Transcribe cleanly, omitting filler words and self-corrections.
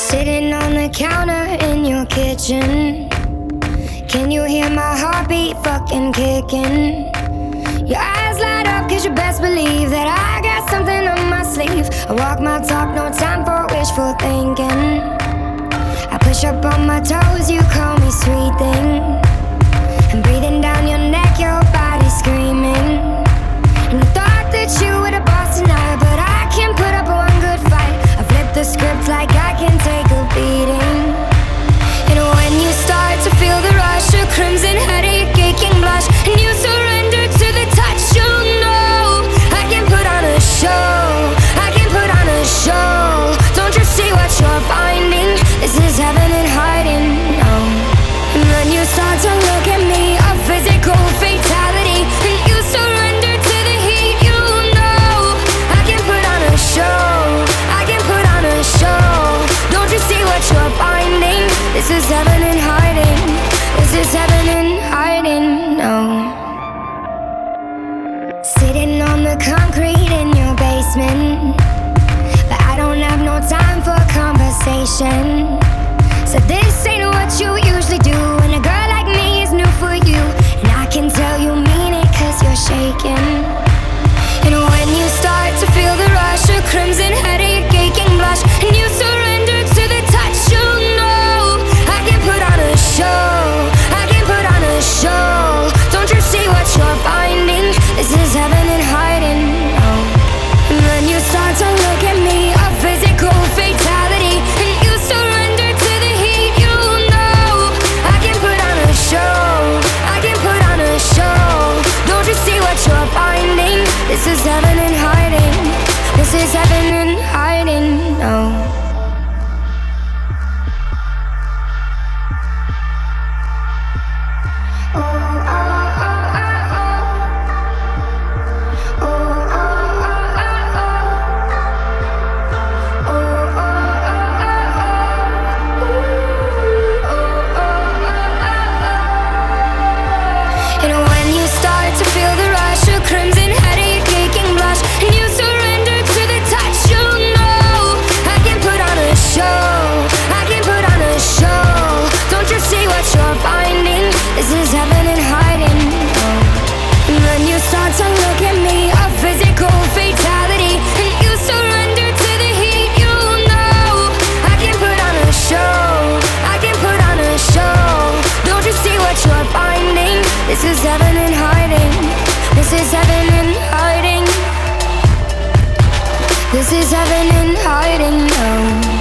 Sitting on the counter in your kitchen. Can you hear my heartbeat fucking kicking? Your eyes light up cause you best believe that I got something on my sleeve. I walk my talk, no time for wishful thinking. I push up on my toes, you call me sweet thing. And breathing down your neck, your body screaming. And you thought that you were the boss tonight, but I can't put up one good fight. I flip the script like I can take a beating. And when you start to feel the rush, a crimson headache, aching blush, and you surrender to the touch, you know I can put on a show. I can put on a show. Don't you see what you're finding? This is heaven in hiding. No. And then you start to look at me, a physical fatality, and you surrender to the heat. You know I can put on a show. I can put on a show. Don't you see what you're finding? This is heaven in hiding. This is heaven in hiding. No. Sitting on the concrete in your basement, but I don't have no time for conversation. So this ain't what you usually do, and a girl like me is new for you. And I can tell you mean it cause you're shaking. And when you start to feel the rush, a crimson headache, aching blush, and you surrender to the touch, you know I can put on a show. I can put on a show. Don't you see what you're finding? This is heaven in hiding. Oh. And then you start to look at me, a physical fatality, and you surrender to the heat. You know I can put on a show. I can put on a show. Don't you see what you're finding? This is heaven in hiding. This is heaven in hiding. No. This is heaven in hiding. Oh. And then you start to look at me, a physical fatality, and you surrender to the heat. You know I can put on a show. I can put on a show. Don't you see what you're finding? This is heaven in hiding. This is heaven in hiding. This is heaven in hiding. Oh.